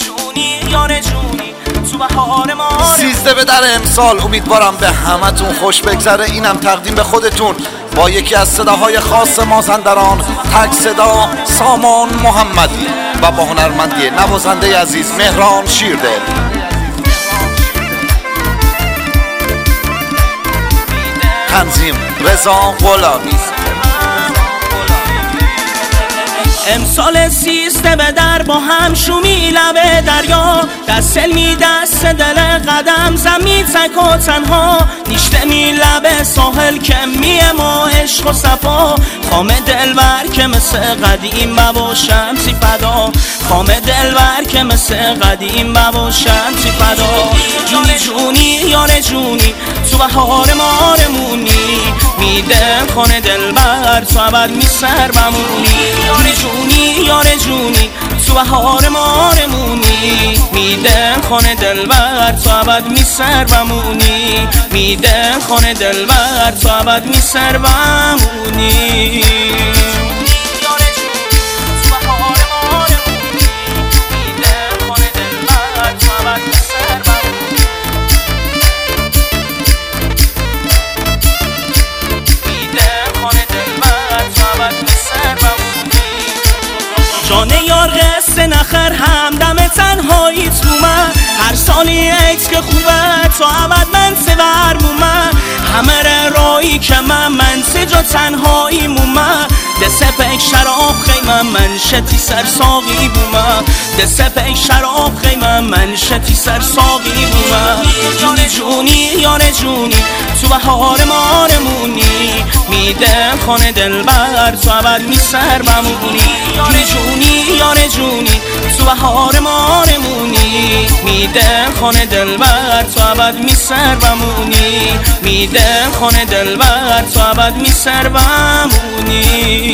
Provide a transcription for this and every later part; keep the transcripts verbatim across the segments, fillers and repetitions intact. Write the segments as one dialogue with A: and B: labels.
A: جونی یار جونی تو بهار ما.
B: سیزده به در امسال، امیدوارم به همتون خوش بگذره. اینم تقدیم به خودتون با یکی از صداهای خاص مازندران، تک صدا سامان محمدی و با هنرمندی نوازنده عزیز مهران شیردل. تنظیم رضا غلامی.
A: امسال سیزده به در با هم شومی لبه دریا، دست می دست دل قدم زمین تک و تنها، نیشته می لبه ساحل کمی ما عشق و صفا، خام دلبر که مثل قدیم بباشم سی فدا، خام دلبر که مثل قدیم بباشم سی فدا. جونی جونی یار جونی تو بهار ما رمونی، میدم خانه دلبر تو ابد می سر بمونی. جونی جونی یار جونی تو بهار ما رمونی، میدم خانه دلبر تو ابد می سر بمونی، میدم خانه دلبر تو ابد می سر بمونی. جان یار قصه نخر همدم تنهایی تو من، هر سالی ایت که خوبه تا ابد من سور مومن، همه رایی که من من سجا تنهایی مومن، دست پک شراب خیمم من شتی سر ساقی بومن، دست پک شراب خیمم من شتی سر ساقی بومن. جونی جونی یار جونی تو بهار ما رمونی، میدم خانه دلبر تو ابد می سر بمونی. جونی جونی یار جونی تو بهار ما رمونی، میدم خانه دلبر تو ابد می سر بمونی، میدم خانه دلبر تو ابد می سر بمونی.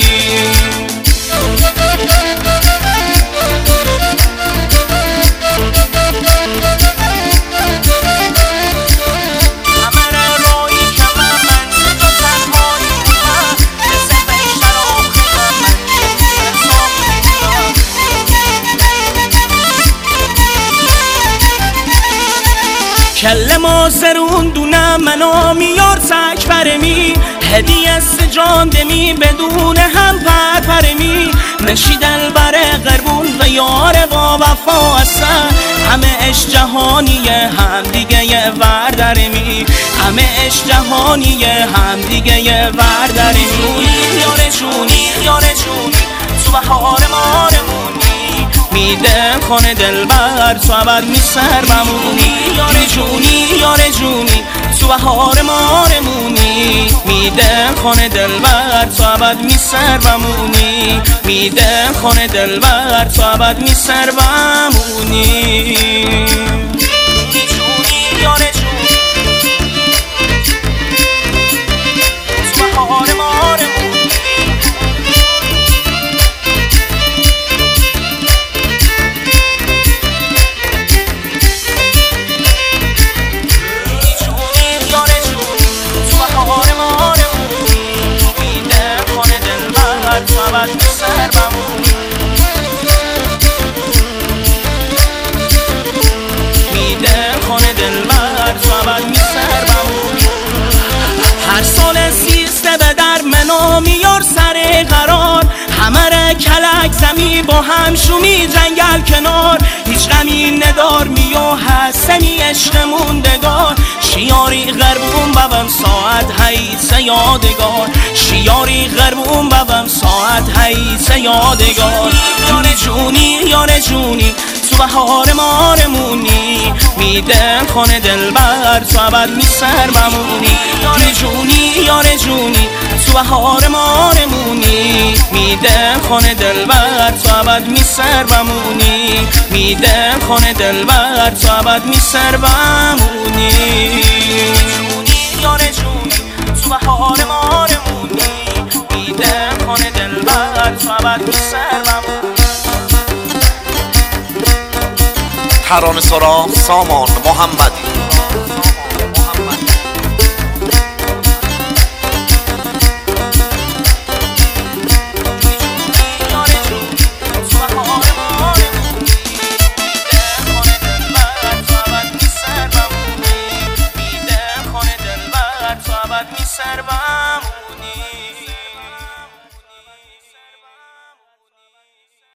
A: کل ما سرون دونم منو میار تک پرمی، هدیه سجان دمی بدون هم پر پرمی، نشی دلبر قربون و یار با وفا هستن، همه اش جهانیه هم دیگه وردرمی، همه اش جهانیه هم دیگه وردرمی. یار جونی یار جونی تو بهار ما رمونی، میدم خانه دلبر تو ابد می سر بمونی. یار جونی یار جونی تو بهار ما رمونی، میدم خانه دلبر تو ابد می سر بمونی، میدم خانه دلبر تو ابد می سر بمونی. جونی یار جونی تو بهار ما رمونی، سر بمونی، میدم خانه دلبر تو ابد می سر بمونی. هر سال سیزده به در منو میار سر قرار، همه را کلک زمی با هم شومی جنگل کنار، هیچ غمی ندار میو حسنی عشق موندگار، شیاری غربون ببم ساعت حیث یادگار، شیاری غربون ببم ساعت حیث یادگار. جونی جونی یار جونی تو بهار ما رمونی، میدم خانه دلبر تو ابد می سر بمونی. جونی جونی یار جونی تو بهار ما رمونی، میدم خانه دلبر تو ابد می سر بمونی، میدم خانه دلبر تو ابد می سر بمونی. جونی یار جونی تو بهار ما رمونی، میدم خانه دلبر تو ابد می سر بمونی.
B: ترانه سرا سامان محمدی.